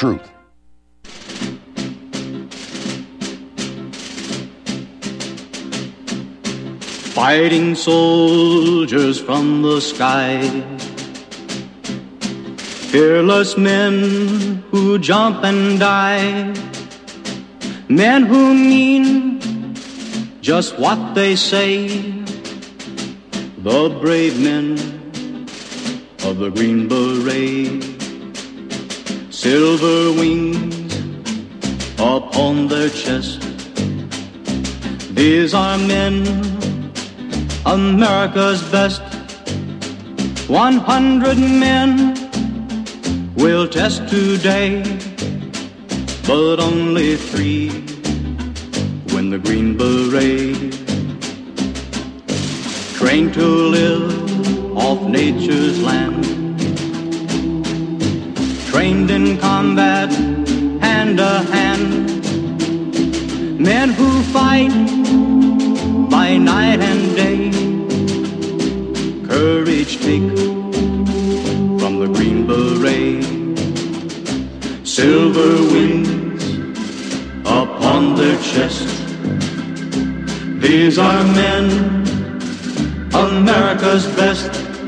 truth. Fighting soldiers from the sky, fearless men who jump and die, men who mean just what they say, the brave men of the Green Beret, silver wings upon their chest. These are men, America's best. 100 men will test today, but only 3 win the Green Beret. Trained to live off nature's land, trained in combat hand to hand, men who fight by night and day, courage take from the Green Beret, silver wings upon their chest. These are men, America's best.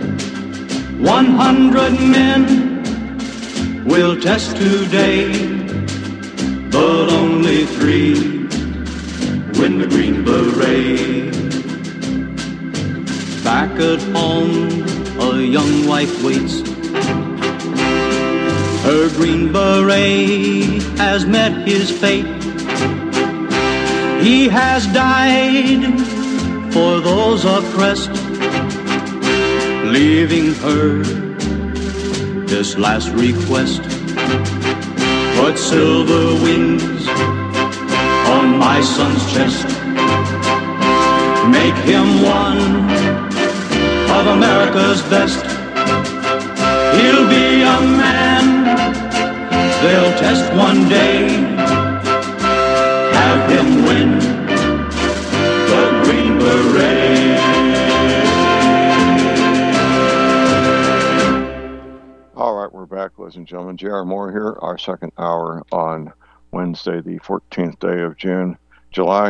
100 men will test today, but only 3 win the Green Beret. Back at home, a young wife waits. Her Green Beret has met his fate. He has died for those oppressed, leaving her this last request. Put silver wings on my son's chest. Make him one of America's best. He'll be a man they'll test one day. Have him win the Green Beret. All right, we're back, ladies and gentlemen. J.R. Moore here, our second hour on Wednesday, the 14th day of July.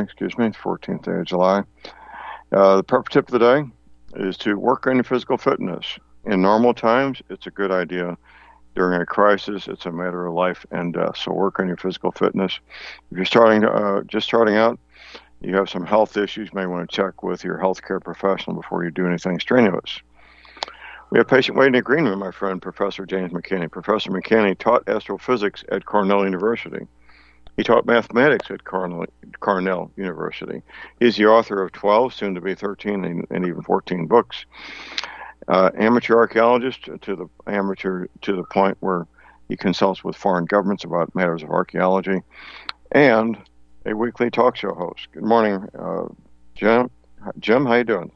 The prep tip of the day is to work on your physical fitness. In normal times, it's a good idea. During a crisis, it's a matter of life and death. So work on your physical fitness. If you're just starting out, you have some health issues, you may want to check with your healthcare professional before you do anything strenuous. We have patient waiting in the green room, my friend, Professor James McKinney. Professor McKinney taught astrophysics at Cornell University. He taught mathematics at Cornell University. He's the author of 12, soon to be 13, and even 14 books. Amateur archaeologist to the point where he consults with foreign governments about matters of archaeology, and a weekly talk show host. Good morning, Jim. Jim, how you doing?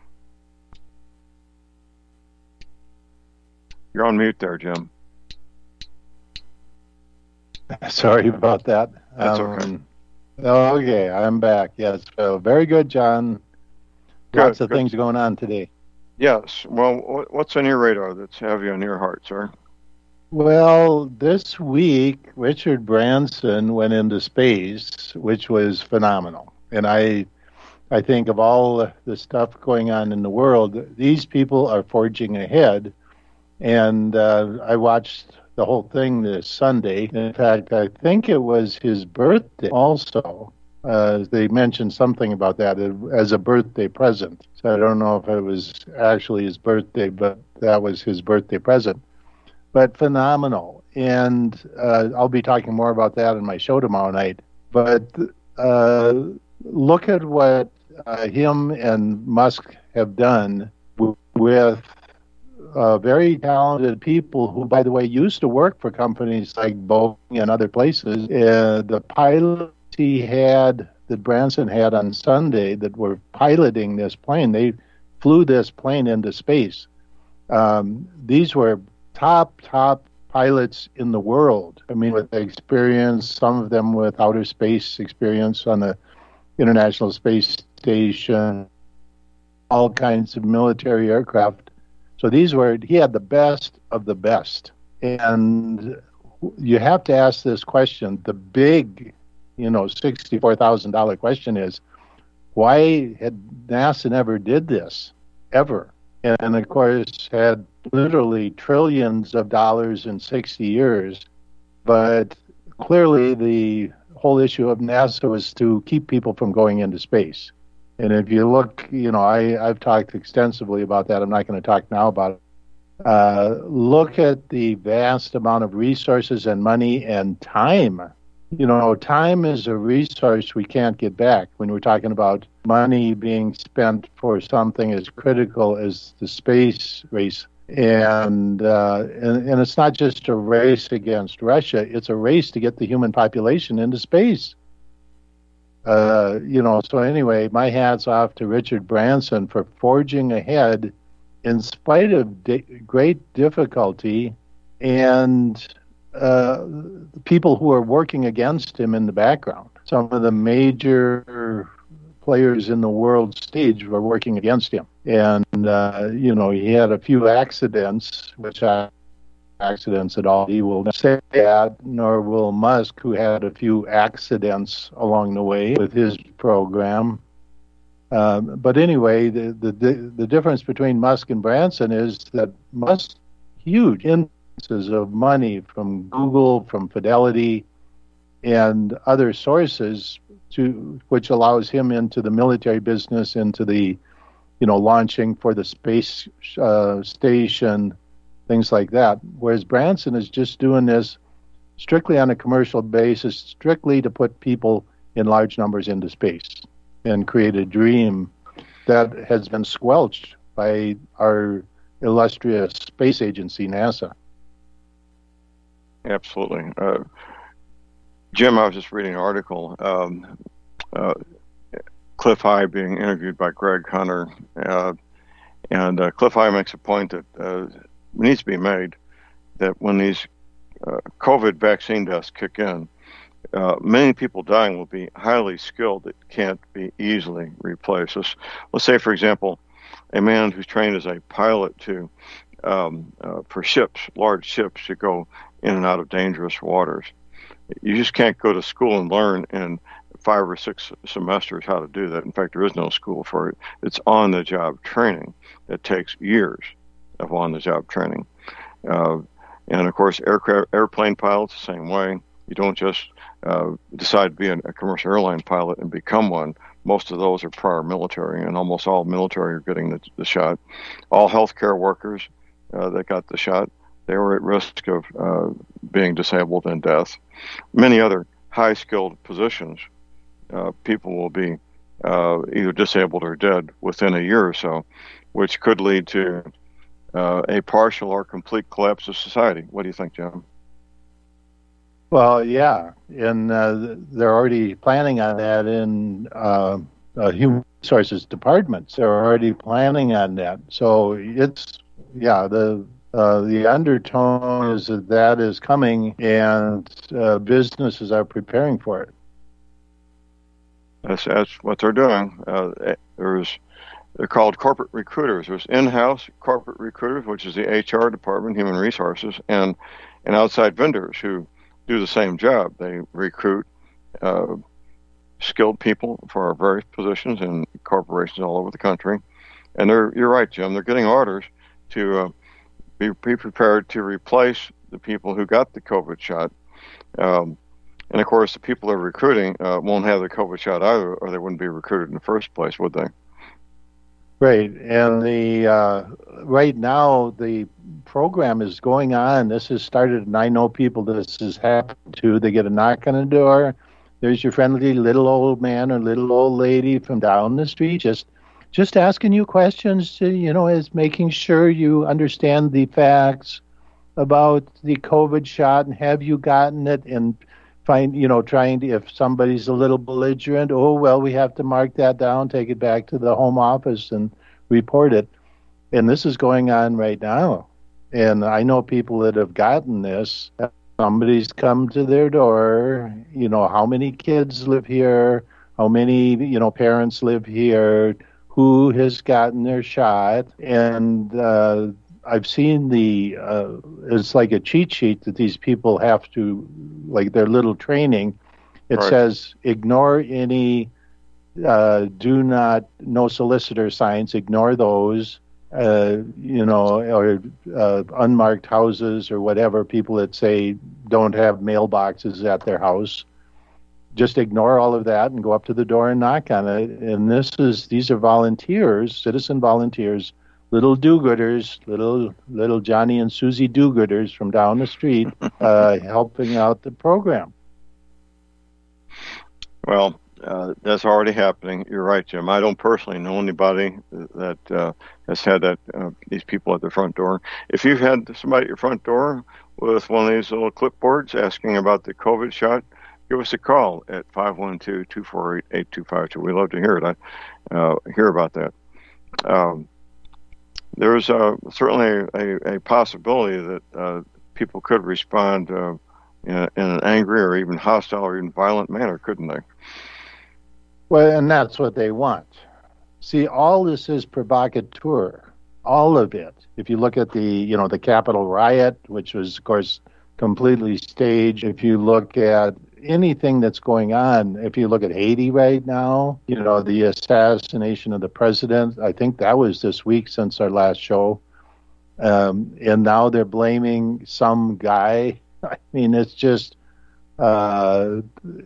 You're on mute there, Jim. Sorry about that. That's okay. Okay, I'm back. Yes, very good, John. Lots of things going on today. Yes. Well, what's on your radar that's heavy on your heart, sir? Well, this week, Richard Branson went into space, which was phenomenal. And I think of all the stuff going on in the world, these people are forging ahead. And I watched the whole thing this Sunday. In fact, I think it was his birthday also. They mentioned something about that as a birthday present. So I don't know if it was actually his birthday, but that was his birthday present. But phenomenal. And I'll be talking more about that in my show tomorrow night. But look at what him and Musk have done with very talented people who, by the way, used to work for companies like Boeing and other places. The pilots that Branson had on Sunday that were piloting this plane, they flew this plane into space. These were top pilots in the world. I mean, with experience, some of them with outer space experience on the International Space Station, all kinds of military aircraft. So he had the best of the best. And you have to ask this question. The big, $64,000 question is, why had NASA never did this, ever? And of course, had literally trillions of dollars in 60 years. But clearly, the whole issue of NASA was to keep people from going into space. And if you look, I've talked extensively about that. I'm not going to talk now about it. Look at the vast amount of resources and money and time. Time is a resource we can't get back when we're talking about money being spent for something as critical as the space race. And it's not just a race against Russia. It's a race to get the human population into space. So anyway, my hat's off to Richard Branson for forging ahead in spite of great difficulty and people who are working against him in the background. Some of the major players in the world stage were working against him. And, he had a few accidents, which are accidents at all. He will not say that, nor will Musk, who had a few accidents along the way with his program. But anyway, the difference between Musk and Branson is that Musk, huge of money from Google, from Fidelity, and other sources which allows him into the military business, into the launching for the space station, things like that. Whereas Branson is just doing this strictly on a commercial basis, strictly to put people in large numbers into space and create a dream that has been squelched by our illustrious space agency, NASA. Absolutely. Jim, I was just reading an article, Cliff High being interviewed by Greg Hunter, and Cliff High makes a point that needs to be made, that when these COVID vaccine deaths kick in, many people dying will be highly skilled that can't be easily replaced. Let's say, for example, a man who's trained as a pilot for ships, large ships that go in and out of dangerous waters. You just can't go to school and learn in 5 or 6 semesters how to do that. In fact, there is no school for it. It's on-the-job training that takes years of on-the-job training. And of course, airplane pilots, the same way. You don't just decide to be a commercial airline pilot and become one. Most of those are prior military, and almost all military are getting the shot. All healthcare workers that got the shot, they were at risk of being disabled and death. Many other high-skilled positions, people will be either disabled or dead within a year or so, which could lead to a partial or complete collapse of society. What do you think, Jim? Well, yeah, and they're already planning on that in human resources departments. They're already planning on that. So it's, the undertone is that is coming, and businesses are preparing for it. That's what they're doing. They're called corporate recruiters. There's in-house corporate recruiters, which is the HR department, human resources, and outside vendors who do the same job. They recruit skilled people for our various positions in corporations all over the country. And you're right, Jim, they're getting orders to be prepared to replace the people who got the COVID shot. And of course, the people they're recruiting won't have the COVID shot either, or they wouldn't be recruited in the first place, would they? Right, and right now the program is going on. This has started, and I know people this has happened to. They get a knock on the door. There's your friendly little old man or little old lady from down the street, just asking you questions to, is making sure you understand the facts about the COVID shot, and have you gotten it, and trying to, if somebody's a little belligerent, we have to mark that down, take it back to the home office and report it. And this is going on right now. And I know people that have gotten this. Somebody's come to their door, how many kids live here, how many, parents live here, who has gotten their shot. And I've seen it's like a cheat sheet that these people have to, like their little training. It says ignore any, no solicitor signs, ignore those, or unmarked houses or whatever, people that say don't have mailboxes at their house. Just ignore all of that and go up to the door and knock on it. And these are volunteers, citizen volunteers, little do-gooders, little Johnny and Susie do-gooders from down the street, helping out the program. Well, that's already happening. You're right, Jim. I don't personally know anybody that has had that. These people at the front door. If you've had somebody at your front door with one of these little clipboards asking about the COVID shot, give us a call at 512-248-8252. We love to hear it. Hear about that. There's certainly a possibility that people could respond in an angry or even hostile or even violent manner, couldn't they? Well, and that's what they want. See, all this is provocateur, all of it. If you look at the Capitol riot, which was, of course, completely staged. If you look at anything that's going on, if you look at Haiti right now, the assassination of the president, I think that was this week since our last show. And now they're blaming some guy. I mean, it's just, was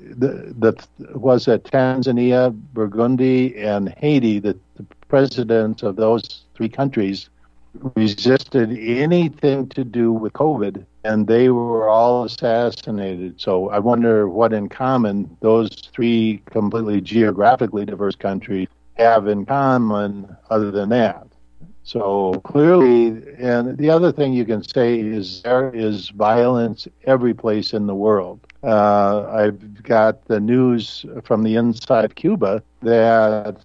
it Tanzania, Burundi, and Haiti, that the presidents of those three countries resisted anything to do with COVID, and they were all assassinated. So I wonder what in common those three completely geographically diverse countries have in common other than that. So clearly, and the other thing you can say is there is violence every place in the world. I've got the news from the inside Cuba that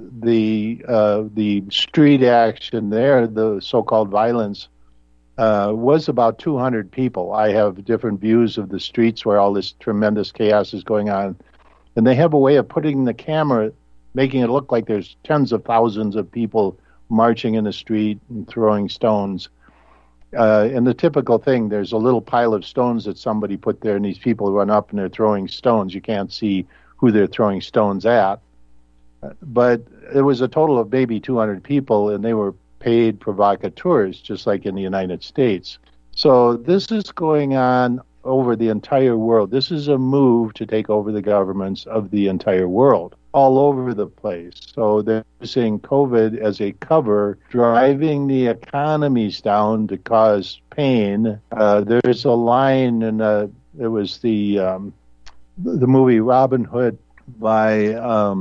the street action there, the so-called violence, was about 200 people. I have different views of the streets where all this tremendous chaos is going on. And they have a way of putting the camera, making it look like there's tens of thousands of people marching in the street and throwing stones. And the typical thing, there's a little pile of stones that somebody put there, and these people run up and they're throwing stones. You can't see who they're throwing stones at. But it was a total of maybe 200 people, and they were paid provocateurs, just like in the United States. So this is going on over the entire world. This is a move to take over the governments of the entire world, all over the place. So they're using COVID as a cover, driving the economies down to cause pain. There's a line in it was the movie Robin Hood by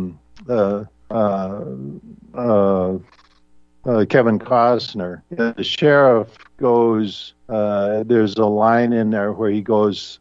Kevin Costner. The sheriff goes, there's a line in there where he goes,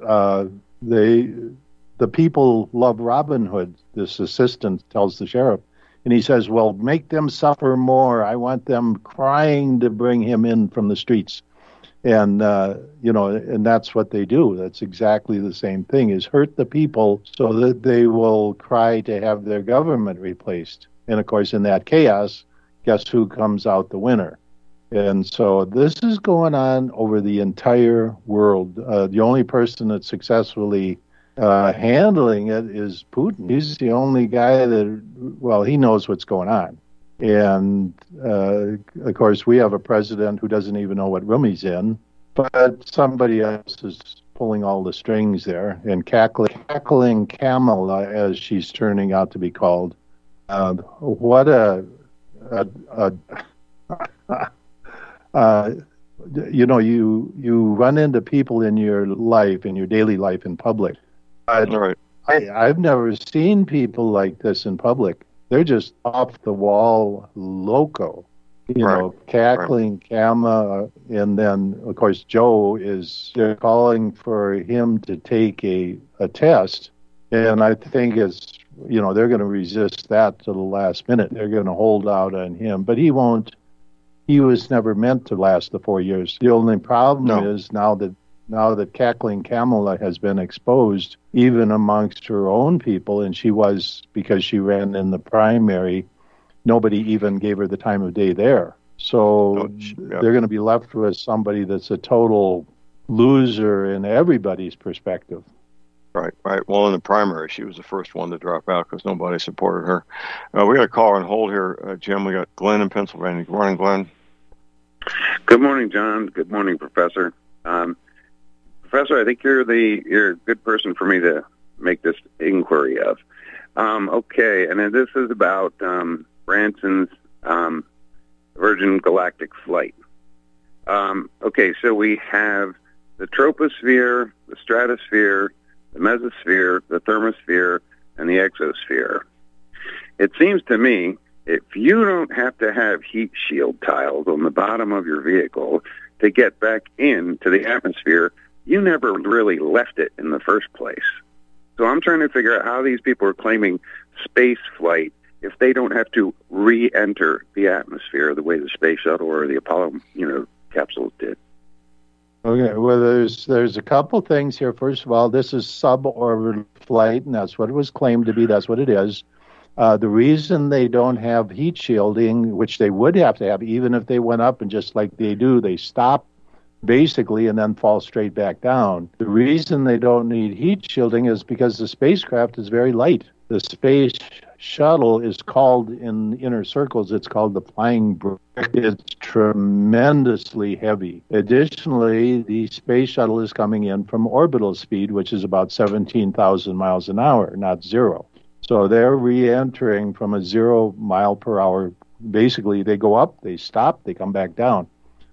the people love Robin Hood, this assistant tells the sheriff. And he says, well, make them suffer more. I want them crying to bring him in from the streets. And, and that's what they do. That's exactly the same thing, is hurt the people so that they will cry to have their government replaced. And, of course, in that chaos, guess who comes out the winner? And so this is going on over the entire world. The only person that's successfully handling it is Putin. He's the only guy that, he knows what's going on. And, of course, we have a president who doesn't even know what room he's in, but somebody else is pulling all the strings there. And cackling Kamala, as she's turning out to be called, what you run into people in your life, in your daily life in public. Right. I've never seen people like this in public. They're just off the wall loco, cackling Kama. And then, of course, Joe they're calling for him to take a test. And I think they're going to resist that to the last minute. They're going to hold out on him, but he won't. He was never meant to last the 4 years. The only problem is now that cackling Kamala has been exposed, even amongst her own people, and because she ran in the primary, nobody even gave her the time of day there. So they're going to be left with somebody that's a total loser in everybody's perspective. Right. Well, in the primary, she was the first one to drop out because nobody supported her. We got a caller on hold here, Jim. We got Glenn in Pennsylvania. Good morning, Glenn. Good morning, John. Good morning, Professor. Professor, I think you're a good person for me to make this inquiry of. Okay, and then this is about Branson's Virgin Galactic flight. Okay, so we have the troposphere, the stratosphere, the mesosphere, the thermosphere, and the exosphere. It seems to me, if you don't have to have heat shield tiles on the bottom of your vehicle to get back into the atmosphere, you never really left it in the first place. So I'm trying to figure out how these people are claiming space flight if they don't have to re-enter the atmosphere the way the space shuttle or the Apollo, capsules did. Okay, well, there's a couple things here. First of all, this is suborbital flight, and that's what it was claimed to be. That's what it is. The reason they don't have heat shielding, which they would have to have, even if they went up and just like they do, they stop basically and then fall straight back down. The reason they don't need heat shielding is because the spacecraft is very light. The space shuttle is called, in inner circles, it's called the flying brick. It's tremendously heavy. Additionally, the space shuttle is coming in from orbital speed, which is about 17,000 miles an hour, not zero. So they're re-entering from a 0 mile per hour. Basically, they go up, they stop, they come back down.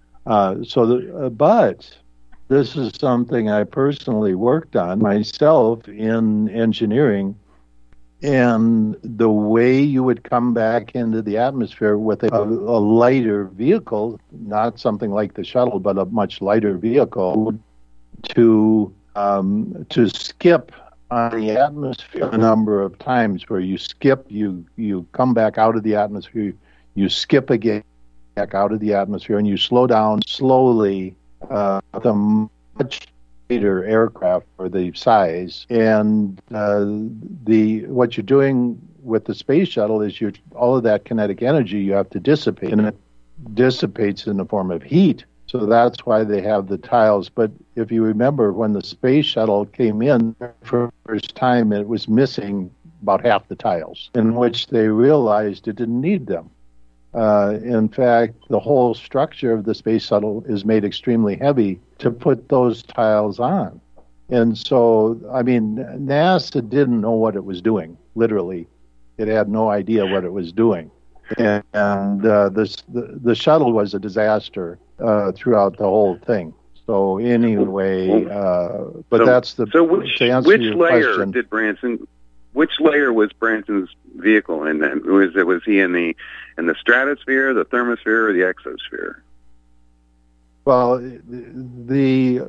But this is something I personally worked on myself in engineering. And the way you would come back into the atmosphere with a lighter vehicle, not something like the shuttle, but a much lighter vehicle, to skip on the atmosphere a number of times, where you skip, you come back out of the atmosphere, you skip again back out of the atmosphere, and you slow down slowly the much later aircraft for the size. And what you're doing with the space shuttle is all of that kinetic energy you have to dissipate, and it dissipates in the form of heat. So that's why they have the tiles. But if you remember, when the space shuttle came in for the first time, it was missing about half the tiles, in which they realized it didn't need them. In fact, the whole structure of the space shuttle is made extremely heavy to put those tiles on. And so, I mean, NASA didn't know what it was doing, literally. It had no idea what it was doing. And the shuttle was a disaster throughout the whole thing. So anyway, but that's the... So which layer question, did Branson... Which layer was Branson's vehicle in? Then was he in the stratosphere, the thermosphere, or the exosphere? Well, the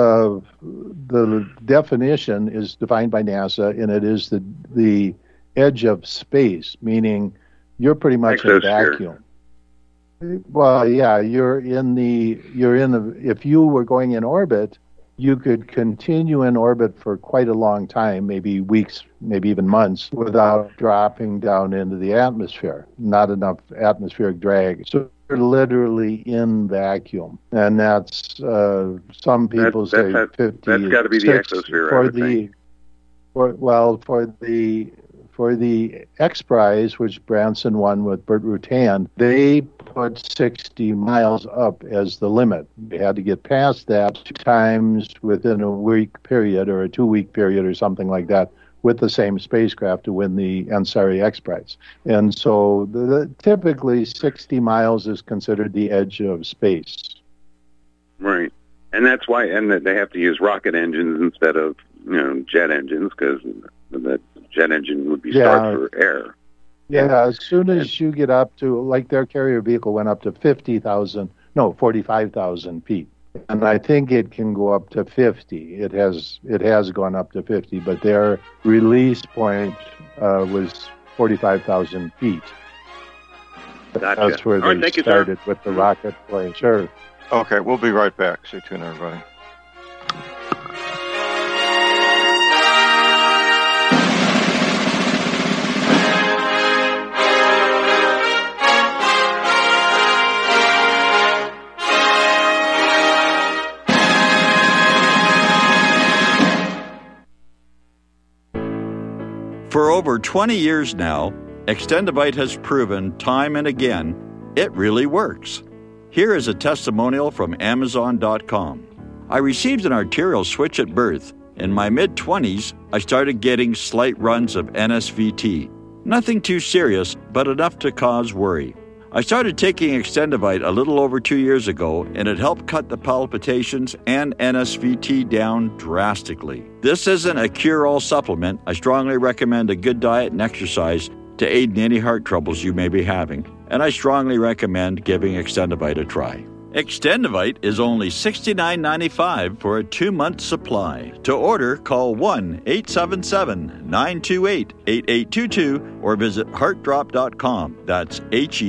definition is defined by NASA, and it is the edge of space, meaning you're pretty much in a vacuum. Well, yeah, you're in the. If you were going in orbit, you could continue in orbit for quite a long time, maybe weeks, maybe even months, without dropping down into the atmosphere. Not enough atmospheric drag. So you're literally in vacuum. And that's, some people say 50. That's got to be the exosphere, For the X Prize, which Branson won with Burt Rutan, they put 60 miles up as the limit. They had to get past that 2 times within a week period or a 2-week period or something like that with the same spacecraft to win the Ansari X Prize. And so typically 60 miles is considered the edge of space. Right. And that's why they have to use rocket engines instead of jet engines, because the jet engine would be starved for air. Yeah, as soon as you get up to, like their carrier vehicle went up to 45,000 feet. And I think it can go up to 50. It has gone up to 50, but their release point was 45,000 feet. Gotcha. That's where they started with the rocket plane. Sure. Okay, we'll be right back. Stay tuned, everybody. For over 20 years now, Extendivite has proven time and again it really works. Here is a testimonial from Amazon.com. I received an arterial switch at birth. In my mid-20s, I started getting slight runs of NSVT. Nothing too serious, but enough to cause worry. I started taking Extendivite a little over 2 years ago, and it helped cut the palpitations and NSVT down drastically. This isn't a cure-all supplement. I strongly recommend a good diet and exercise to aid in any heart troubles you may be having, and I strongly recommend giving Extendivite a try. Extendivite is only $69.95 for a 2-month supply. To order, call 1-877-928-8822 or visit heartdrop.com. That's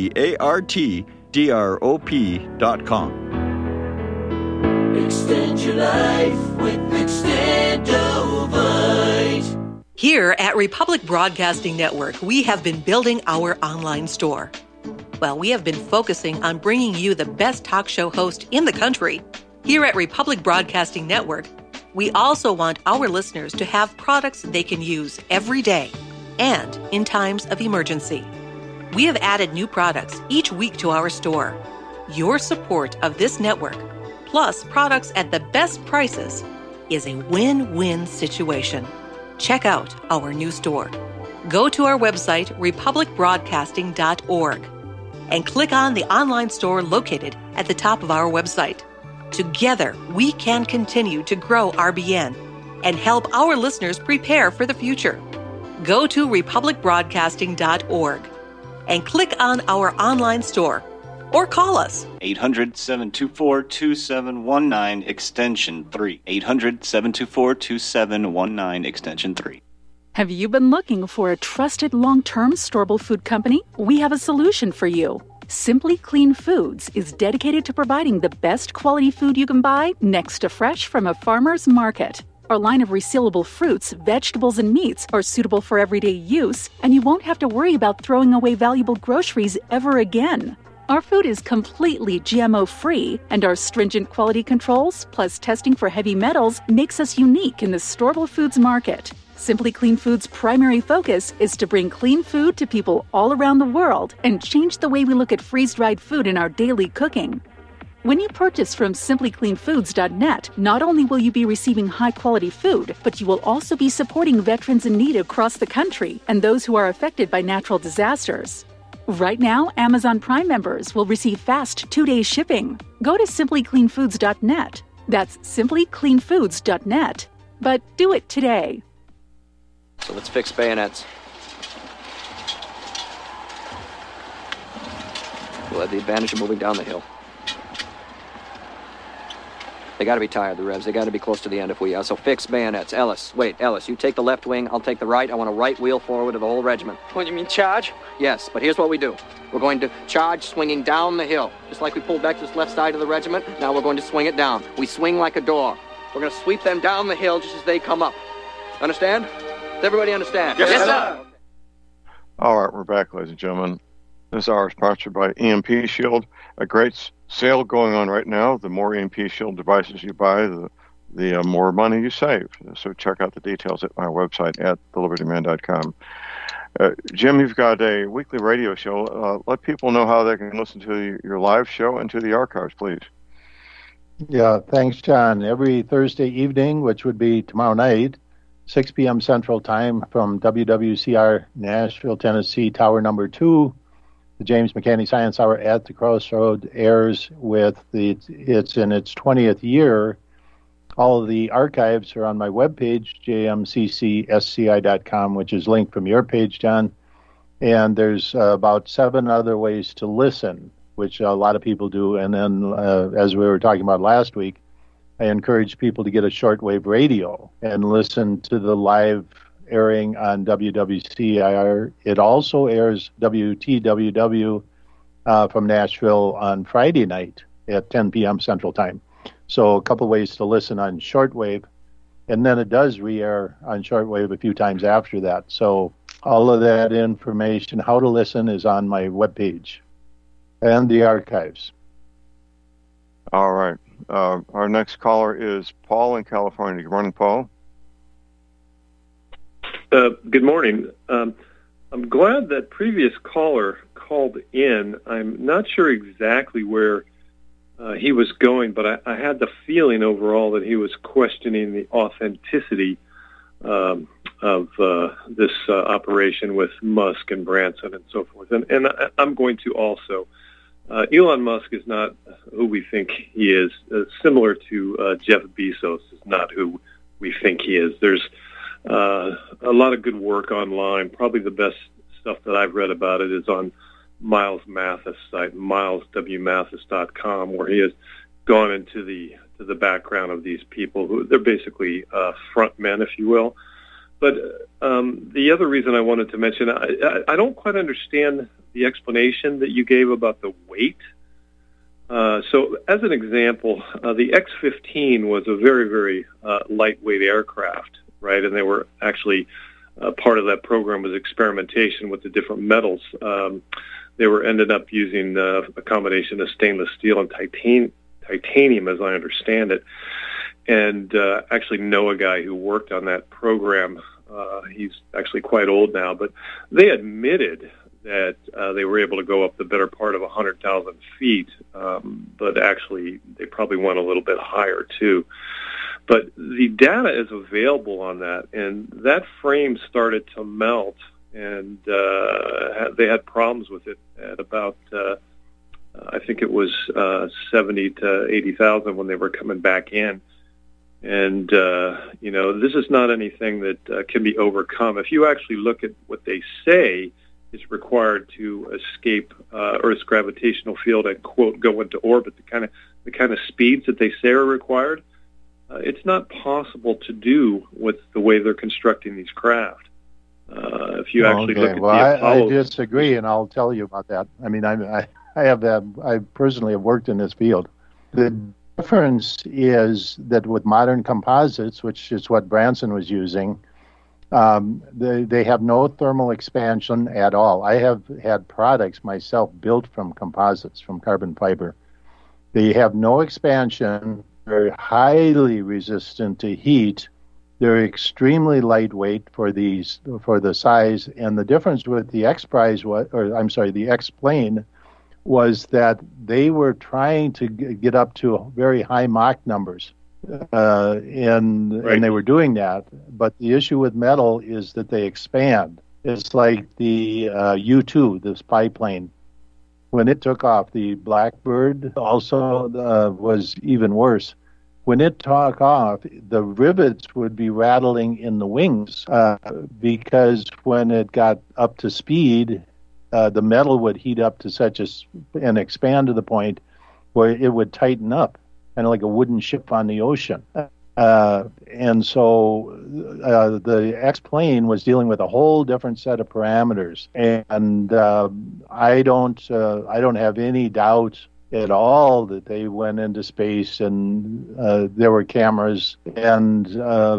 HEARTDROP.com. Extend your life with Extendovite. Here at Republic Broadcasting Network, we have been building our online store. Well, we have been focusing on bringing you the best talk show host in the country. Here at Republic Broadcasting Network, we also want our listeners to have products they can use every day and in times of emergency. We have added new products each week to our store. Your support of this network, plus products at the best prices, is a win-win situation. Check out our new store. Go to our website, republicbroadcasting.org. and click on the online store located at the top of our website. Together, we can continue to grow RBN and help our listeners prepare for the future. Go to republicbroadcasting.org and click on our online store or call us. 800-724-2719, extension 3. 800-724-2719, extension 3. Have you been looking for a trusted long-term storable food company? We have a solution for you. Simply Clean Foods is dedicated to providing the best quality food you can buy next to fresh from a farmer's market. Our line of resealable fruits, vegetables, and meats are suitable for everyday use, and you won't have to worry about throwing away valuable groceries ever again. Our food is completely GMO-free, and our stringent quality controls, plus testing for heavy metals, makes us unique in the storable foods market. Simply Clean Foods' primary focus is to bring clean food to people all around the world and change the way we look at freeze-dried food in our daily cooking. When you purchase from simplycleanfoods.net, not only will you be receiving high-quality food, but you will also be supporting veterans in need across the country and those who are affected by natural disasters. Right now, Amazon Prime members will receive fast 2-day shipping. Go to simplycleanfoods.net. That's simplycleanfoods.net. But do it today. So let's fix bayonets. We'll have the advantage of moving down the hill. They got to be tired, the Revs. They got to be close to the end if we are. So fix bayonets. Ellis, you take the left wing, I'll take the right. I want a right wheel forward of the whole regiment. What, you mean charge? Yes, but here's what we do. We're going to charge swinging down the hill. Just like we pulled back this left side of the regiment, now we're going to swing it down. We swing like a door. We're going to sweep them down the hill just as they come up. Understand? Does everybody understand? Yes, sir. All right, we're back, ladies and gentlemen. This hour is sponsored by EMP Shield. A great sale going on right now. The more EMP Shield devices you buy, the more money you save. So check out the details at my website at thelibertyman.com. Jim, you've got a weekly radio show. Let people know how they can listen to your live show and to the archives, please. Yeah, thanks, John. Every Thursday evening, which would be tomorrow night, 6 p.m. Central Time from WWCR Nashville, Tennessee, Tower Number 2. The James McCanney Science Hour at the Crossroad airs it's in its 20th year. All of the archives are on my webpage, jmccsci.com, which is linked from your page, John. And there's about 7 other ways to listen, which a lot of people do. And then, as we were talking about last week, I encourage people to get a shortwave radio and listen to the live airing on WWCIR. It also airs WTWW from Nashville on Friday night at 10 p.m. Central Time. So a couple ways to listen on shortwave. And then it does re-air on shortwave a few times after that. So all of that information, how to listen, is on my webpage and the archives. All right. Our next caller is Paul in California. Good morning, Paul. Good morning. I'm glad that previous caller called in. I'm not sure exactly where he was going, but I had the feeling overall that he was questioning the authenticity of this operation with Musk and Branson and so forth. And I'm going to also. Elon Musk is not who we think he is. Similar to Jeff Bezos is not who we think he is. There's a lot of good work online. Probably the best stuff that I've read about it is on Miles Mathis' site, mileswmathis.com, where he has gone into the background of these people who they're basically front men, if you will. But the other reason I wanted to mention, I don't quite understand the explanation that you gave about the weight. So as an example, the X-15 was a very, very lightweight aircraft, right? And they were actually part of that program was experimentation with the different metals. They ended up using a combination of stainless steel and titanium, as I understand it. And actually know a guy who worked on that program. He's actually quite old now, but they admitted that they were able to go up the better part of 100,000 feet, but actually they probably went a little bit higher too. But the data is available on that, and that frame started to melt, and they had problems with it at about, I think it was 70 to 80,000 when they were coming back in. And, this is not anything that can be overcome. If you actually look at what they say is required to escape Earth's gravitational field and, quote, go into orbit, the kind of speeds that they say are required, it's not possible to do with the way they're constructing these craft. If you actually look at the Apollo... I disagree, and I'll tell you about that. I mean, I personally have worked in this field. The difference is that with modern composites, which is what Branson was using, they have no thermal expansion at all. I have had products myself built from composites, from carbon fiber. They have no expansion. They're highly resistant to heat. They're extremely lightweight for the size. And the difference with the the X-plane was that they were trying to get up to very high Mach numbers. And they were doing that. But the issue with metal is that they expand. It's like the U-2, the spy plane. When it took off, the Blackbird also was even worse. When it took off, the rivets would be rattling in the wings because when it got up to speed, the metal would heat up to and expand to the point where it would tighten up, kind of like a wooden ship on the ocean. And so the X-plane was dealing with a whole different set of parameters. And I don't have any doubt at all that they went into space and there were cameras. And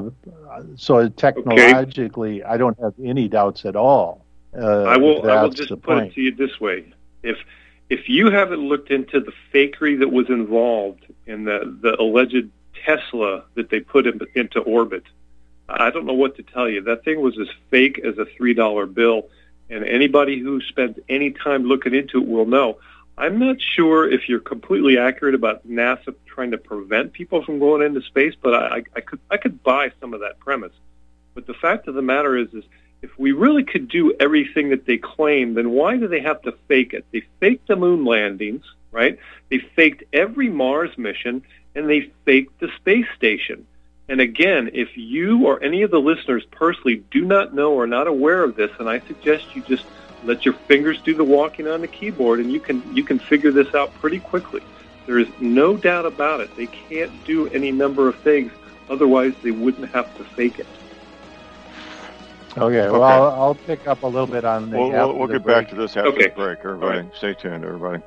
so technologically, I don't have any doubts at all. I will just put it to you this way. If you haven't looked into the fakery that was involved in the alleged Tesla that they put into orbit, I don't know what to tell you. That thing was as fake as a $3 bill, and anybody who spends any time looking into it will know. I'm not sure if you're completely accurate about NASA trying to prevent people from going into space, but I could buy some of that premise. But the fact of the matter is if we really could do everything that they claim, then why do they have to fake it? They faked the moon landings, right? They faked every Mars mission, and they faked the space station. And again, if you or any of the listeners personally do not know or not aware of this, and I suggest you just let your fingers do the walking on the keyboard, and you can figure this out pretty quickly. There is no doubt about it. They can't do any number of things, otherwise they wouldn't have to fake it. Okay, well, I'll pick up a little bit on the... We'll get back to this after the break, everybody. Right. Stay tuned, everybody.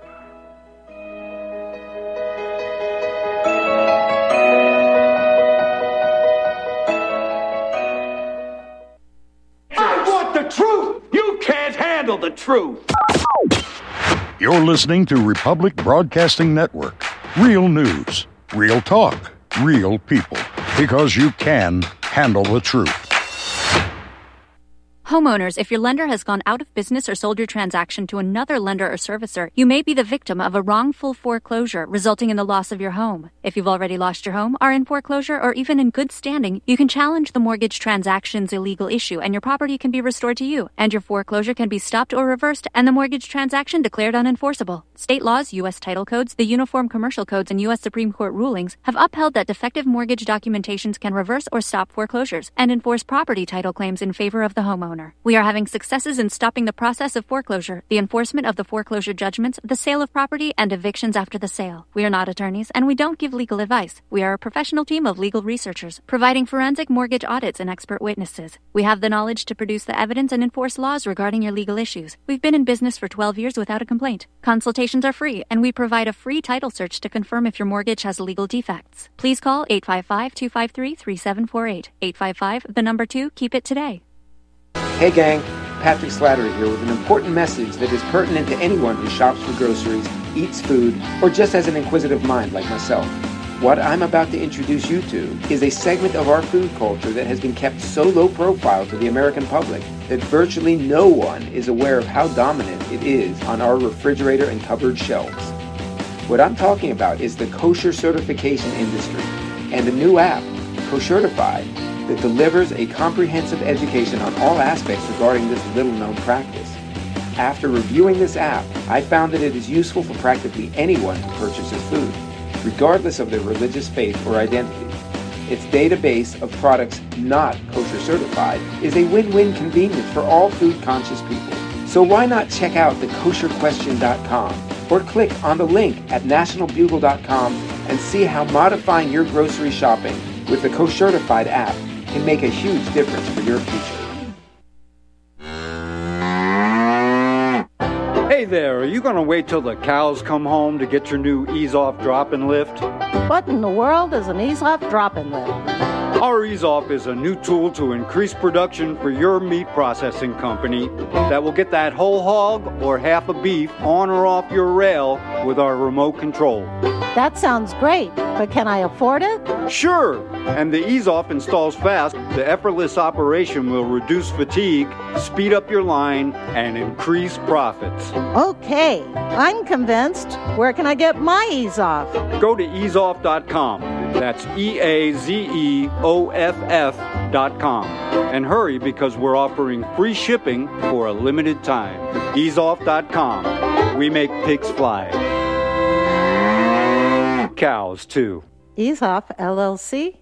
I want the truth! You can't handle the truth! You're listening to Republic Broadcasting Network. Real news, real talk, real people. Because you can handle the truth. Homeowners, if your lender has gone out of business or sold your transaction to another lender or servicer, you may be the victim of a wrongful foreclosure, resulting in the loss of your home. If you've already lost your home, are in foreclosure, or even in good standing, you can challenge the mortgage transaction's illegal issue, and your property can be restored to you, and your foreclosure can be stopped or reversed, and the mortgage transaction declared unenforceable. State laws, U.S. title codes, the Uniform Commercial Codes, and U.S. Supreme Court rulings have upheld that defective mortgage documentations can reverse or stop foreclosures and enforce property title claims in favor of the homeowner. We are having successes in stopping the process of foreclosure, the enforcement of the foreclosure judgments, the sale of property, and evictions after the sale. We are not attorneys, and we don't give legal advice. We are a professional team of legal researchers, providing forensic mortgage audits and expert witnesses. We have the knowledge to produce the evidence and enforce laws regarding your legal issues. We've been in business for 12 years without a complaint. Consultations are free, and we provide a free title search to confirm if your mortgage has legal defects. Please call 855-253-3748. 855, keep it today. Hey gang, Patrick Slattery here with an important message that is pertinent to anyone who shops for groceries, eats food, or just has an inquisitive mind like myself. What I'm about to introduce you to is a segment of our food culture that has been kept so low profile to the American public that virtually no one is aware of how dominant it is on our refrigerator and cupboard shelves. What I'm talking about is the kosher certification industry and a new app, Koshertified, that delivers a comprehensive education on all aspects regarding this little-known practice. After reviewing this app, I found that it is useful for practically anyone who purchases food, regardless of their religious faith or identity. Its database of products not kosher certified is a win-win convenience for all food-conscious people. So why not check out thekosherquestion.com or click on the link at nationalbugle.com and see how modifying your grocery shopping with the Koshertified app can make a huge difference for your future. Hey there, are you going to wait till the cows come home to get your new Ease-Off Drop-In Lift? What in the world is an Ease-Off Drop-In Lift? Our Ease-Off is a new tool to increase production for your meat processing company that will get that whole hog or half a beef on or off your rail with our remote control. That sounds great, but can I afford it? Sure, and the Ease-Off installs fast. The effortless operation will reduce fatigue, speed up your line, and increase profits. Okay, I'm convinced. Where can I get my Ease-Off? Go to easeoff.com. That's EAZEOFF.com. And hurry, because we're offering free shipping for a limited time. Easeoff.com. We make pigs fly. Cows, too. Ease-Off, LLC,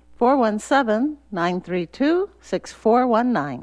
417-932-6419.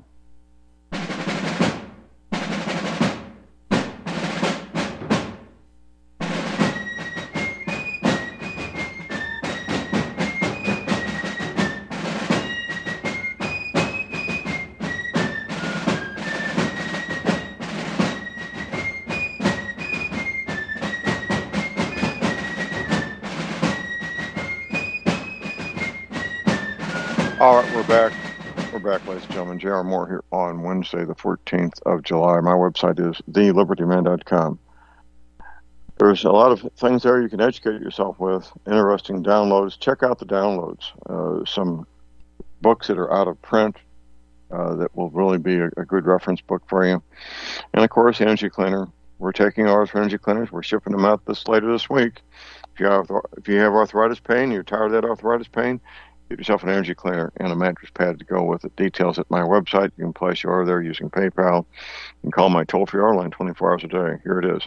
All right, we're back. We're back, ladies and gentlemen. J.R. Moore here on Wednesday, the 14th of July. My website is thelibertyman.com. There's a lot of things there you can educate yourself with. Interesting downloads. Check out the downloads. Some books that are out of print that will really be a good reference book for you. And, of course, Energy Cleaner. We're taking ours for Energy Cleaners. We're shipping them out later this week. If you have arthritis pain, you're tired of that arthritis pain, get yourself an Energy Cleaner and a mattress pad to go with it. Details at my website. You can place your order there using PayPal. You can call my toll-free hour line 24 hours a day. Here it is,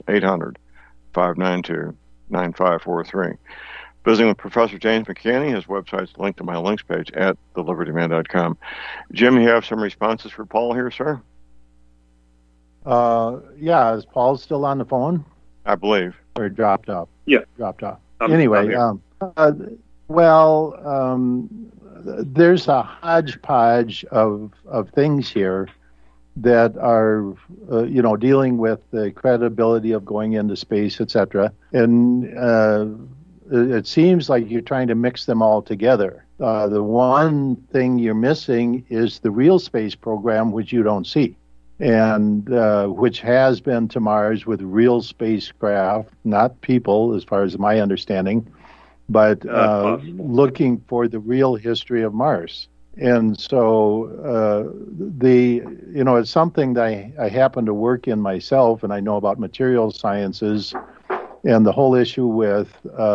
800-592-9543. Visiting with Professor James McCanney. His website's linked to my links page at thelibertyman.com. Jim, you have some responses for Paul here, sir? Yeah, is Paul still on the phone? I believe. Or dropped off? Yeah. Dropped off. Anyway, there's a hodgepodge of things here that are, dealing with the credibility of going into space, etc. And it seems like you're trying to mix them all together. The one thing you're missing is the real space program, which you don't see, and which has been to Mars with real spacecraft, not people, as far as my understanding, but looking for the real history of Mars. And so it's something that I happen to work in myself, and I know about material sciences and the whole issue with,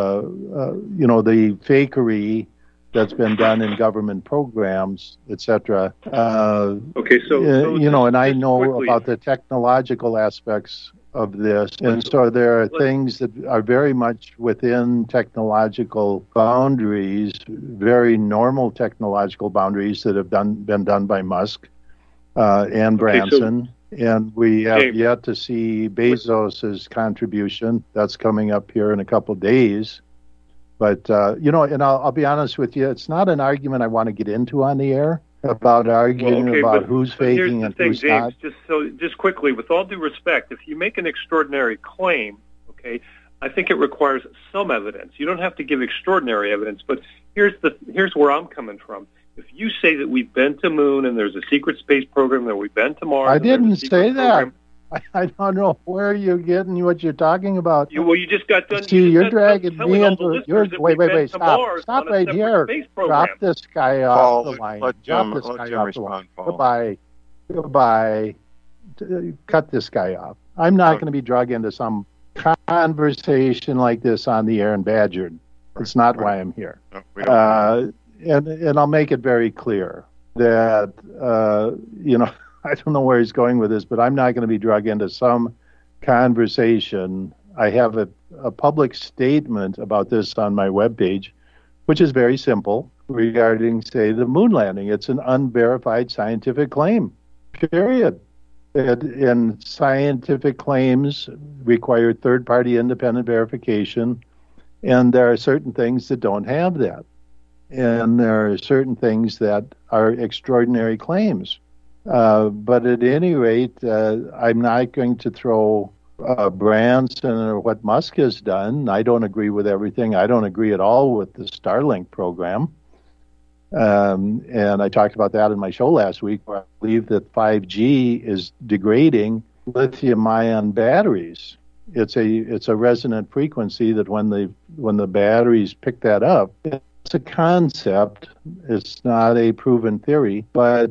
the fakery that's been done in government programs, et cetera. Okay, so and I know quickly about the technological aspects of this. And so there are things that are very much within technological boundaries, very normal technological boundaries that have been done by Musk and Branson. And we have yet to see Bezos's contribution. That's coming up here in a couple of days. But, and I'll be honest with you, it's not an argument I want to get into on the air about arguing about who's faking and who's not. Just quickly, with all due respect, if you make an extraordinary claim, okay, I think it requires some evidence. You don't have to give extraordinary evidence, but here's where I'm coming from. If you say that we've been to Moon and there's a secret space program, that we've been to Mars, I didn't say that. I don't know where you're getting what you're talking about. You just got done. See, you're dragging me into. Wait! Stop right here. Drop this guy off the line. Let Jim respond, Paul. Goodbye. Cut this guy off. I'm not going to be dragged into some conversation like this on the air and badgered. It's not why I'm here. And I'll make it very clear that I don't know where he's going with this, but I'm not going to be dragged into some conversation. I have a public statement about this on my webpage, which is very simple regarding, say, the moon landing. It's an unverified scientific claim, period. And scientific claims require third-party independent verification, and there are certain things that don't have that. And there are certain things that are extraordinary claims. But at any rate, I'm not going to throw Branson or what Musk has done. I don't agree with everything. I don't agree at all with the Starlink program. And I talked about that in my show last week, where I believe that 5G is degrading lithium-ion batteries. It's a resonant frequency that when the batteries pick that up, it's a concept. It's not a proven theory, but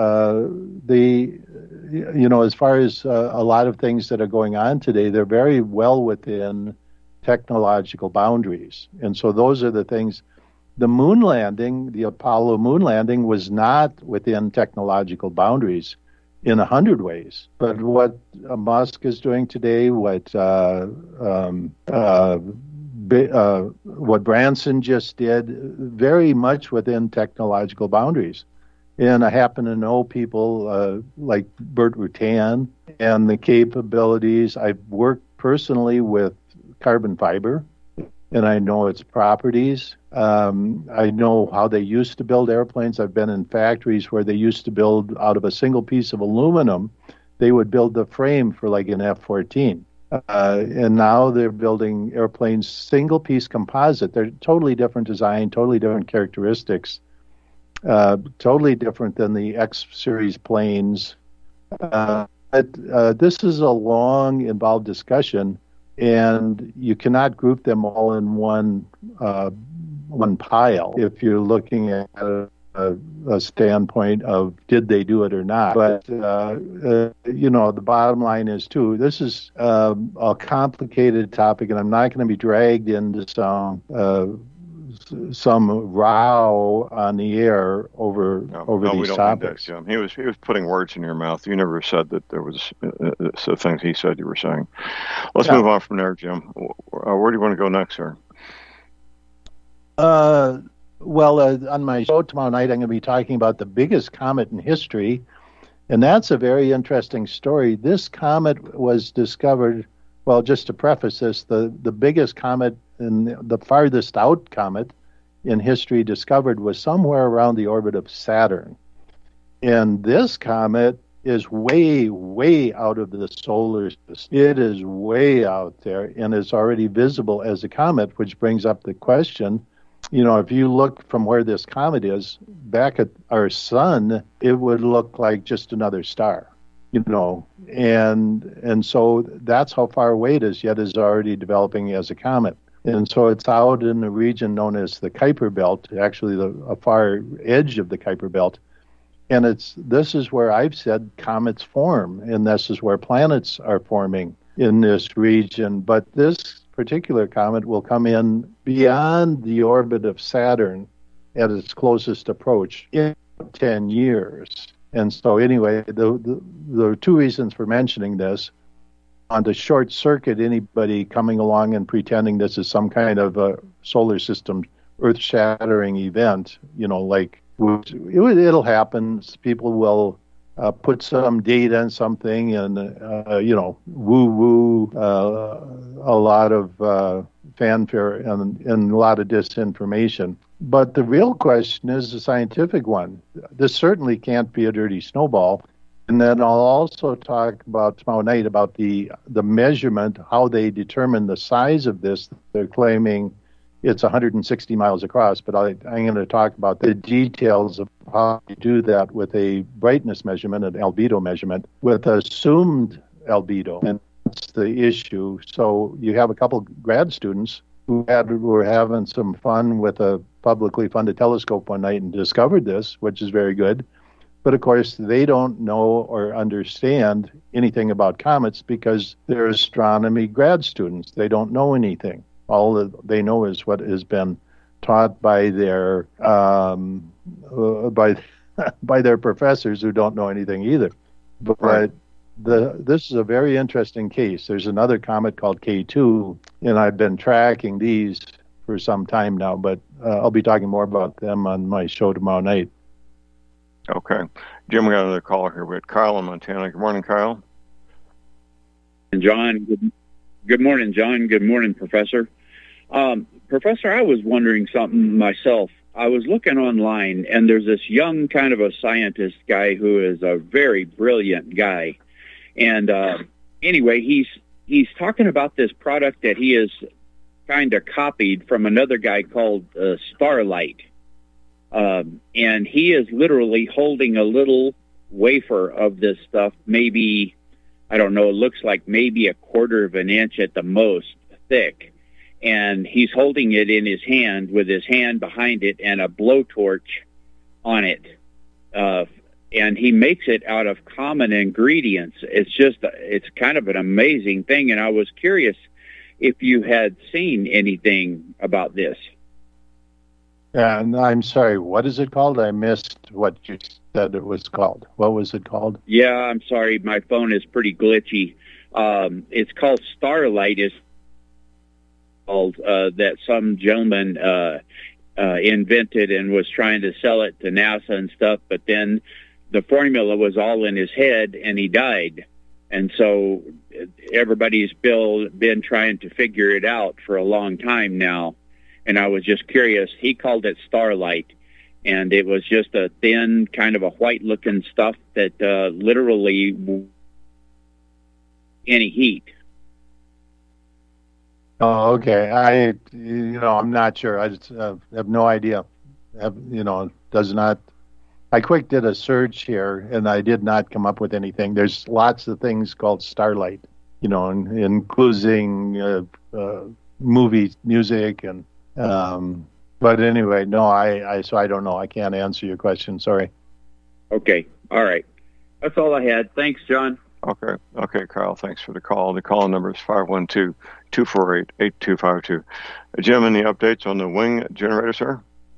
as far as a lot of things that are going on today, they're very well within technological boundaries. And so those are the things. The moon landing, the Apollo moon landing, was not within technological boundaries in 100 ways. But what Musk is doing today, what Branson just did, very much within technological boundaries. And I happen to know people like Bert Rutan and the capabilities. I've worked personally with carbon fiber, and I know its properties. I know how they used to build airplanes. I've been in factories where they used to build out of a single piece of aluminum. They would build the frame for like an F-14. And now they're building airplanes, single-piece composite. They're totally different design, totally different characteristics, totally different than the X-series planes. This is a long, involved discussion, and you cannot group them all in one pile if you're looking at a standpoint of did they do it or not. But, the bottom line is, too, this is a complicated topic, and I'm not going to be dragged into some row on the air over these topics. That, Jim. He was putting words in your mouth. You never said that there was the things he said you were saying. Let's move on from there, Jim. Where do you want to go next, sir? On my show tomorrow night, I'm going to be talking about the biggest comet in history, and that's a very interesting story. This comet was discovered, well, just to preface this, the biggest comet and the farthest out comet in history discovered was somewhere around the orbit of Saturn. And this comet is way, way out of the solar system. It is way out there, and it's already visible as a comet, which brings up the question, if you look from where this comet is back at our sun, it would look like just another star, and so that's how far away it is, yet is already developing as a comet. And so it's out in the region known as the Kuiper Belt, actually a far edge of the Kuiper Belt. And this is where I've said comets form, and this is where planets are forming in this region. But this particular comet will come in beyond the orbit of Saturn at its closest approach in 10 years. And so anyway, there are two reasons for mentioning this. On to short circuit anybody coming along and pretending this is some kind of a solar system earth-shattering event, like it'll happen. People will put some data in something and, woo-woo, a lot of fanfare and a lot of disinformation. But the real question is the scientific one. This certainly can't be a dirty snowball. And then I'll also talk about tomorrow night about the measurement, how they determine the size of this. They're claiming it's 160 miles across, but I'm going to talk about the details of how you do that with a brightness measurement, an albedo measurement, with assumed albedo. And that's the issue. So you have a couple grad students who were having some fun with a publicly funded telescope one night and discovered this, which is very good. But of course, they don't know or understand anything about comets because they're astronomy grad students. They don't know anything. All that they know is what has been taught by their by their professors who don't know anything either. But right. This is a very interesting case. There's another comet called K2, and I've been tracking these for some time now. But I'll be talking more about them on my show tomorrow night. Okay. Jim, we got another caller here. We got Kyle in Montana. Good morning, Kyle. John, good morning, John. Good morning, Professor. Professor, I was wondering something myself. I was looking online, and there's this young kind of a scientist guy who is a very brilliant guy. And anyway, he's talking about this product that he has kind of copied from another guy called Starlight. And he is literally holding a little wafer of this stuff, maybe, I don't know, it looks like maybe a quarter of an inch at the most thick. And he's holding it in his hand with his hand behind it and a blowtorch on it. And he makes it out of common ingredients. It's kind of an amazing thing. And I was curious if you had seen anything about this. And I'm sorry, what is it called? I missed what you said it was called. What was it called? Yeah, I'm sorry. My phone is pretty glitchy. It's called Starlight. It's called that some gentleman invented and was trying to sell it to NASA and stuff, but then the formula was all in his head and he died. And so everybody's been trying to figure it out for a long time now. And I was just curious. He called it Starlight, and it was just a thin, kind of a white-looking stuff that literally any heat. Oh, okay. I'm not sure. I just have no idea. Does not. I quick did a search here, and I did not come up with anything. There's lots of things called Starlight, including movie music and. But anyway, no, so I don't know. I can't answer your question. Sorry. Okay. All right. That's all I had. Thanks, John. Okay, Kyle. Thanks for the call. The call number is 512-248-8252. Jim, any updates on the wing generator, sir?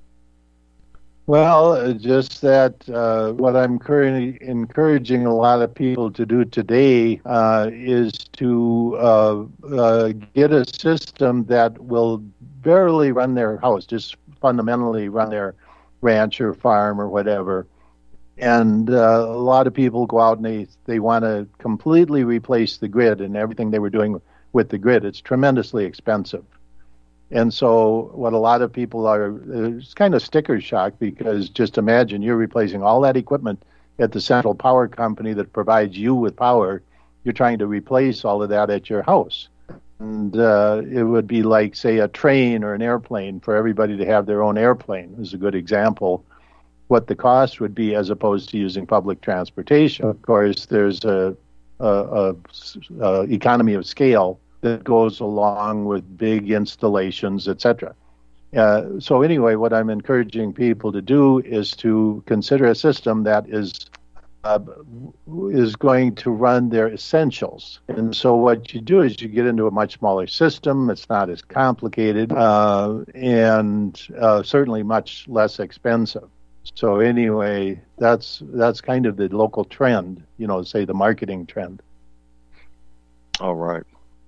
Well, just that what I'm currently encouraging a lot of people to do today is to get a system that will barely run their house, just fundamentally run their ranch or farm or whatever. And a lot of people go out and they want to completely replace the grid and everything they were doing with the grid. It's tremendously expensive. And so what a lot of people it's kind of sticker shock, because just imagine you're replacing all that equipment at the central power company that provides you with power. You're trying to replace all of that at your house. And it would be like, say, a train or an airplane for everybody to have their own airplane is a good example. What the cost would be as opposed to using public transportation. Of course, there's a economy of scale that goes along with big installations, etc. So anyway, what I'm encouraging people to do is to consider a system that is going to run their essentials. And so what you do is you get into a much smaller system. It's not as complicated and certainly much less expensive. So anyway, that's kind of the local trend, say the marketing trend. All right.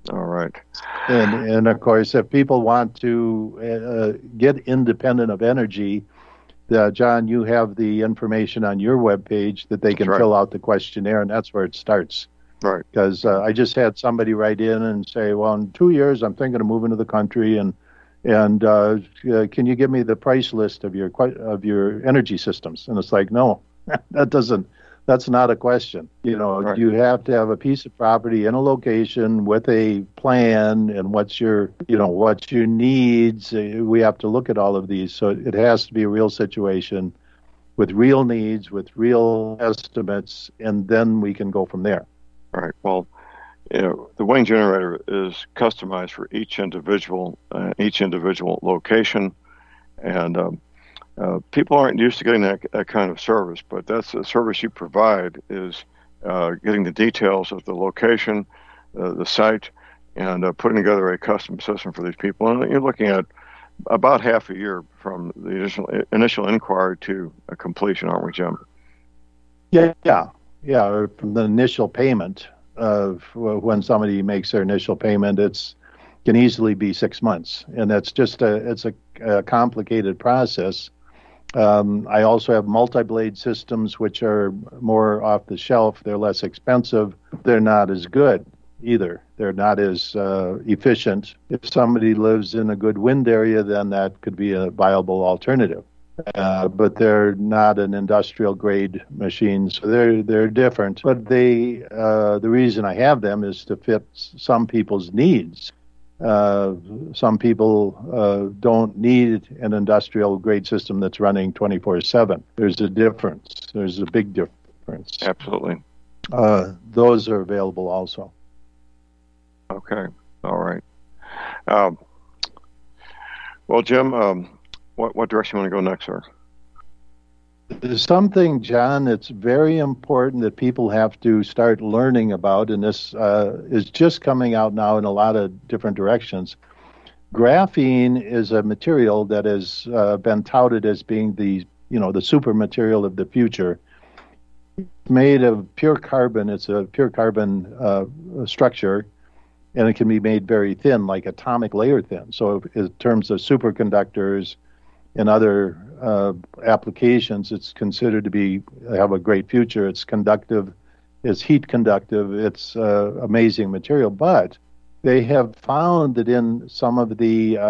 And of course, if people want to get independent of energy, John, you have the information on your webpage that they can fill out the questionnaire, and that's where it starts. Right. Because I just had somebody write in and say, well, in 2 years, I'm thinking of moving to the country, and can you give me the price list of your energy systems? And it's like, no, that's not a question. You have to have a piece of property in a location with a plan and what's your needs. We have to look at all of these. So it has to be a real situation with real needs, with real estimates, and then we can go from there. Right. Well, the Wing generator is customized for each individual location, and people aren't used to getting that kind of service, but that's the service you provide, is getting the details of the location, the site, and putting together a custom system for these people. And you're looking at about half a year from the initial inquiry to a completion, aren't we, Jim? Yeah. From the initial payment of when somebody makes their initial payment, can easily be 6 months, and that's just it's a complicated process. I also have multi-blade systems, which are more off the shelf. They're less expensive. They're not as good either. They're not as efficient. If somebody lives in a good wind area, then that could be a viable alternative. But they're not an industrial grade machine, so they're different. But the reason I have them is to fit some people's needs. Some people don't need an industrial grade system that's running 24/7. There's a difference. There's a big difference. Absolutely. Those are available also. Okay. All right. Well, Jim, what direction you want to go next, sir? There's something, John, that's very important that people have to start learning about, and this is just coming out now in a lot of different directions. Graphene is a material that has been touted as being the super material of the future. It's made of pure carbon. It's a pure carbon structure, and it can be made very thin, like atomic layer thin. So in terms of superconductors and other applications, it's considered to have a great future. It's conductive, it's heat conductive, it's amazing material. But they have found that in some of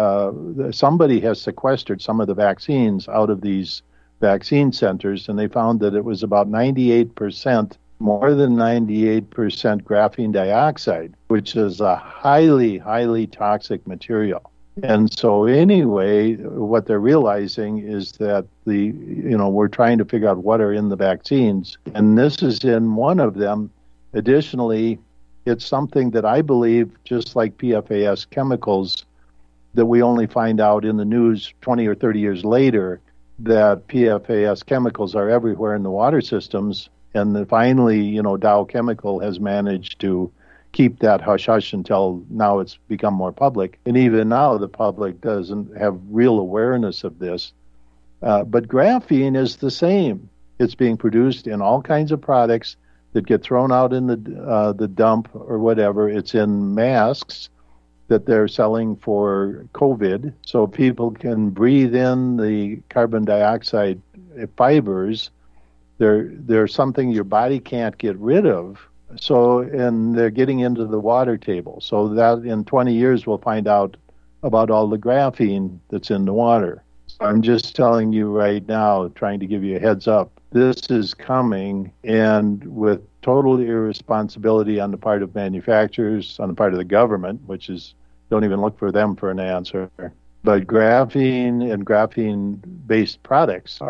somebody has sequestered some of the vaccines out of these vaccine centers, and they found that it was about 98%, more than 98% graphene dioxide, which is a highly, highly toxic material. And so anyway, what they're realizing is that we're trying to figure out what are in the vaccines, and this is in one of them. Additionally, it's something that I believe, just like PFAS chemicals, that we only find out in the news 20 or 30 years later, that PFAS chemicals are everywhere in the water systems, and then finally, Dow Chemical has managed to keep that hush-hush until now it's become more public. And even now, the public doesn't have real awareness of this. But graphene is the same. It's being produced in all kinds of products that get thrown out in the dump or whatever. It's in masks that they're selling for COVID, so people can breathe in the carbon dioxide fibers. They're something your body can't get rid of. So, and they're getting into the water table. So that in 20 years, we'll find out about all the graphene that's in the water. So I'm just telling you right now, trying to give you a heads up. This is coming, and with total irresponsibility on the part of manufacturers, on the part of the government, which is, don't even look for them for an answer. But graphene and graphene-based products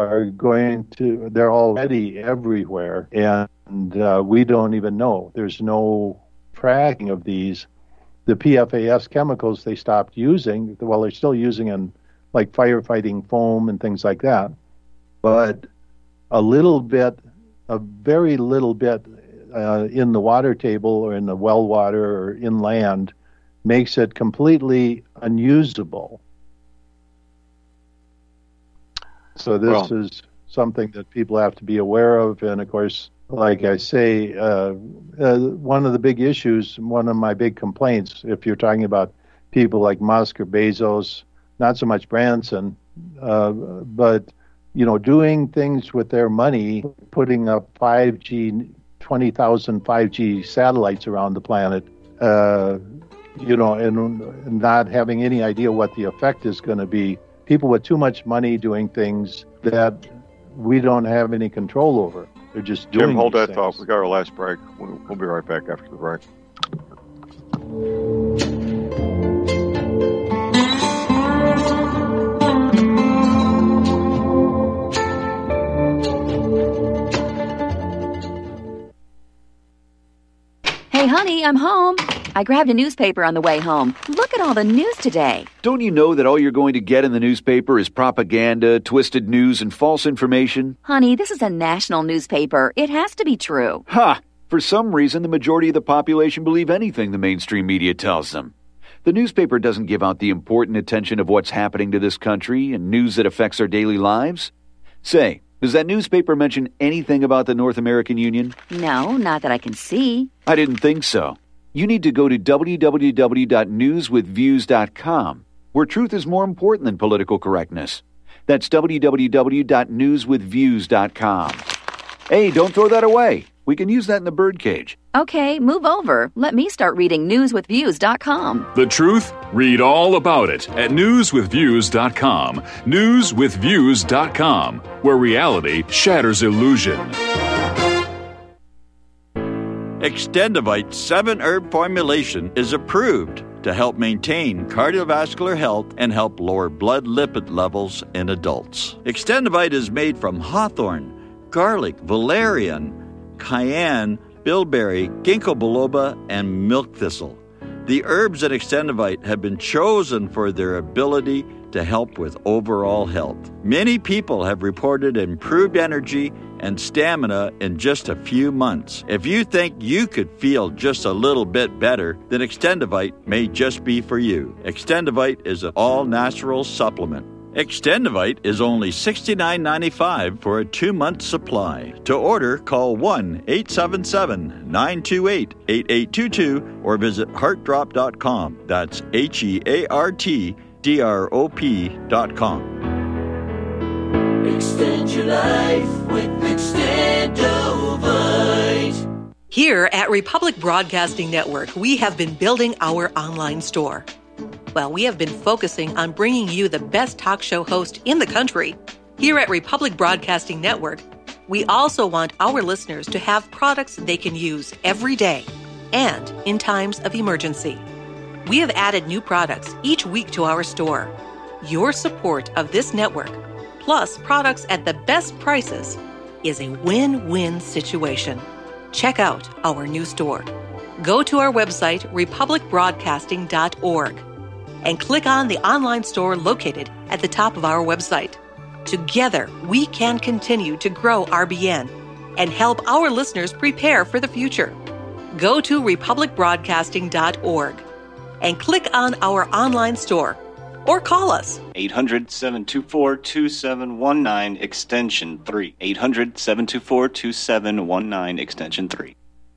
they're already everywhere, and we don't even know. There's no tracking of these the PFAS chemicals they stopped using. Well, they're still using in like firefighting foam and things like that. But a very little bit in the water table or in the well water or inland makes it completely unusable. So this is something that people have to be aware of. And of course, like I say, one of the big issues, one of my big complaints, if you're talking about people like Musk or Bezos, not so much Branson, but, doing things with their money, putting up 5G, 20,000 5G satellites around the planet, and not having any idea what the effect is going to be. People with too much money doing things that we don't have any control over. They're just doing Jim, hold that things. thought. We got our last break. We'll be right back after the break. Hey, honey, I'm home. I grabbed a newspaper on the way home. Look at all the news today. Don't you know that all you're going to get in the newspaper is propaganda, twisted news, and false information? Honey, this is a national newspaper. It has to be true. Ha! For some reason, the majority of the population believe anything the mainstream media tells them. The newspaper doesn't give out the important attention of what's happening to this country and news that affects our daily lives. Say, does that newspaper mention anything about the North American Union? No, not that I can see. I didn't think so. You need to go to www.newswithviews.com, where truth is more important than political correctness. That's www.newswithviews.com. Hey, don't throw that away. We can use that in the birdcage. Okay, move over. Let me start reading newswithviews.com. The truth? Read all about it at newswithviews.com. Newswithviews.com, where reality shatters illusion. Extendivite 7-herb formulation is approved to help maintain cardiovascular health and help lower blood lipid levels in adults. Extendivite is made from hawthorn, garlic, valerian, cayenne, bilberry, ginkgo biloba, and milk thistle. The herbs in Extendivite have been chosen for their ability to help with overall health. Many people have reported improved energy and stamina in just a few months. If you think you could feel just a little bit better, then Extendivite may just be for you. Extendivite is an all-natural supplement. Extendivite is only $69.95 for a 2-month supply. To order, call 1-877-928-8822 or visit heartdrop.com. That's HEARTDROP.com. Extend your life with Extendivite. Here at Republic Broadcasting Network, we have been building our online store. Well, we have been focusing on bringing you the best talk show host in the country. Here at Republic Broadcasting Network, we also want our listeners to have products they can use every day and in times of emergency. We have added new products each week to our store. Your support of this network, plus products at the best prices, is a win-win situation. Check out our new store. Go to our website, republicbroadcasting.org, and click on the online store located at the top of our website. Together, we can continue to grow RBN and help our listeners prepare for the future. Go to republicbroadcasting.org and click on our online store or call us. 800-724-2719, extension 3. 800-724-2719, extension 3.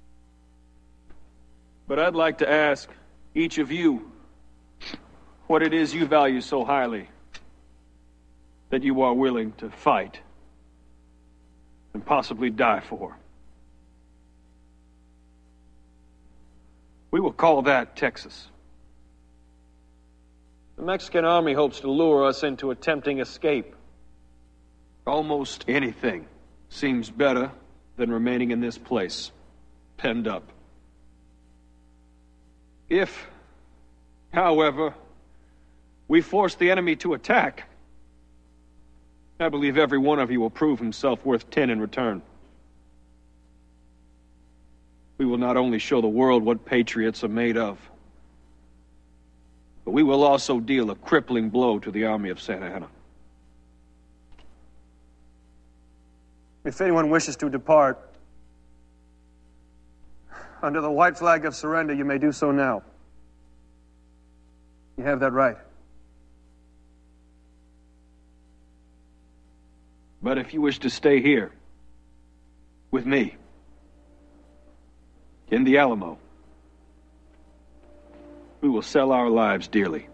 But I'd like to ask each of you what it is you value so highly that you are willing to fight and possibly die for. We will call that Texas. The Mexican army hopes to lure us into a tempting escape. Almost anything seems better than remaining in this place, penned up. If, however, we force the enemy to attack, I believe every one of you will prove himself worth 10 in return. We will not only show the world what patriots are made of, But we will also deal a crippling blow to the army of Santa Anna. If anyone wishes to depart, under the white flag of surrender, you may do so now. You have that right. But if you wish to stay here, with me, in the Alamo, we will sell our lives dearly.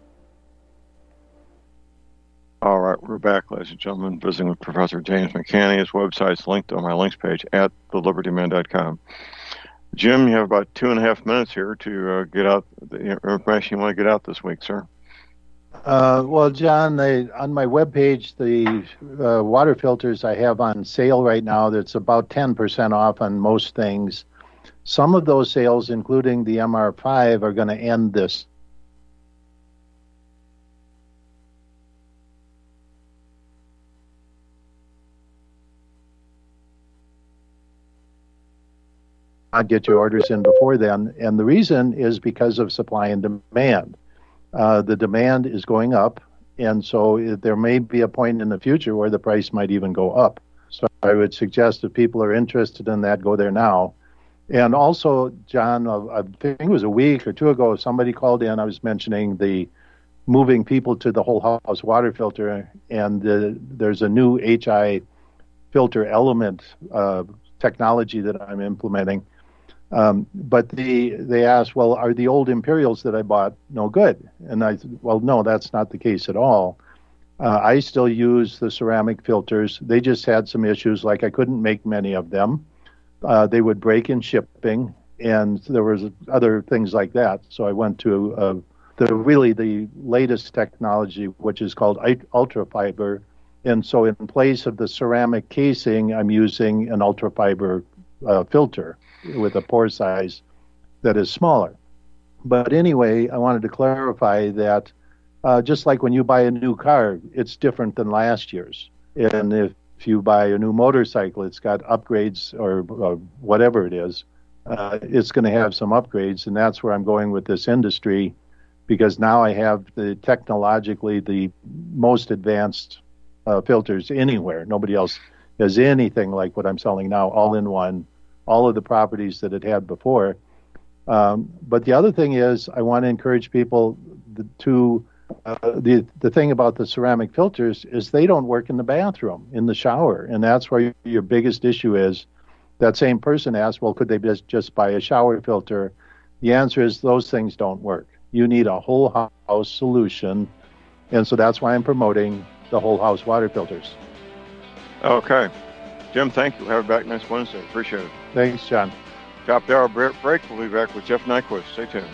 All right, we're back, ladies and gentlemen, visiting with Professor James McCanney. His website's linked on my links page at thelibertyman.com. Jim, you have about 2.5 minutes here to get out the information you want to get out this week, sir. Well, John, on my webpage, the water filters I have on sale right now, that's about 10% off on most things. Some of those sales, including the MR5, are going to end this. I'll get your orders in before then, and the reason is because of supply and demand. The demand is going up, and so there may be a point in the future where the price might even go up. So I would suggest if people are interested in that, go there now. And also, John, I think it was a week or two ago, somebody called in. I was mentioning the moving people to the whole house water filter, and there's a new HI filter element technology that I'm implementing. But they asked, well, are the old Imperials that I bought no good? And I said, well, no, that's not the case at all. I still use the ceramic filters. They just had some issues, like I couldn't make many of them. They would break in shipping, and there was other things like that. So I went to the latest technology, which is called ultrafiber. And so in place of the ceramic casing, I'm using an ultrafiber filter with a pore size that is smaller. But anyway, I wanted to clarify that just like when you buy a new car, it's different than last year's. And if you buy a new motorcycle, it's got upgrades or whatever it is, it's going to have some upgrades. And that's where I'm going with this industry, because now I have technologically the most advanced filters anywhere. Nobody else has anything like what I'm selling now, all in one, all of the properties that it had before. But the other thing is, I want to encourage people to, the thing about the ceramic filters is they don't work in the bathroom, in the shower. And that's where your biggest issue is. That same person asked, well, could they just buy a shower filter? The answer is those things don't work. You need a whole house solution. And so that's why I'm promoting the whole house water filters. Okay. Jim, thank you. Have you back next Wednesday. Appreciate it. Thanks, John. Top the hour break. We'll be back with Jeff Nyquist. Stay tuned.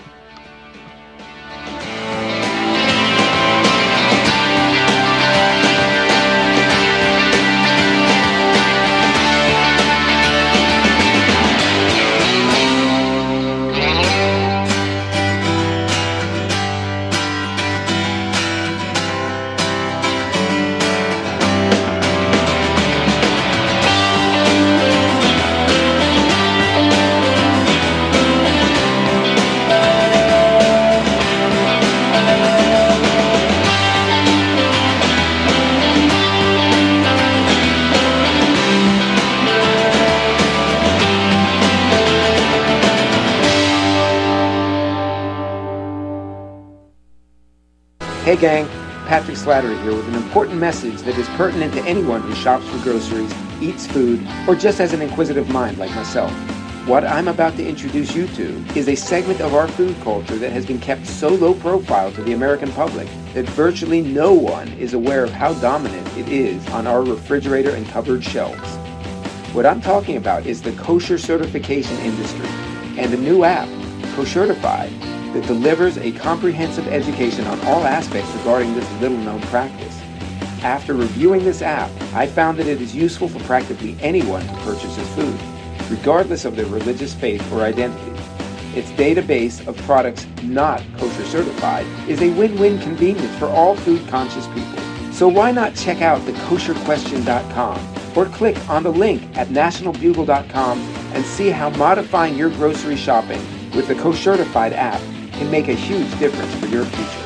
Hey gang, Patrick Slattery here with an important message that is pertinent to anyone who shops for groceries, eats food, or just has an inquisitive mind like myself. What I'm about to introduce you to is a segment of our food culture that has been kept so low profile to the American public that virtually no one is aware of how dominant it is on our refrigerator and cupboard shelves. What I'm talking about is the kosher certification industry and a new app, Koshertified, that delivers a comprehensive education on all aspects regarding this little-known practice. After reviewing this app, I found that it is useful for practically anyone who purchases food, regardless of their religious faith or identity. Its database of products not kosher certified is a win-win convenience for all food-conscious people. So why not check out thekosherquestion.com or click on the link at nationalbugle.com and see how modifying your grocery shopping with the Koshertified app can make a huge difference for your future.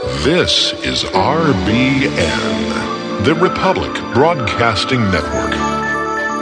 This is RBN, the Republic Broadcasting Network.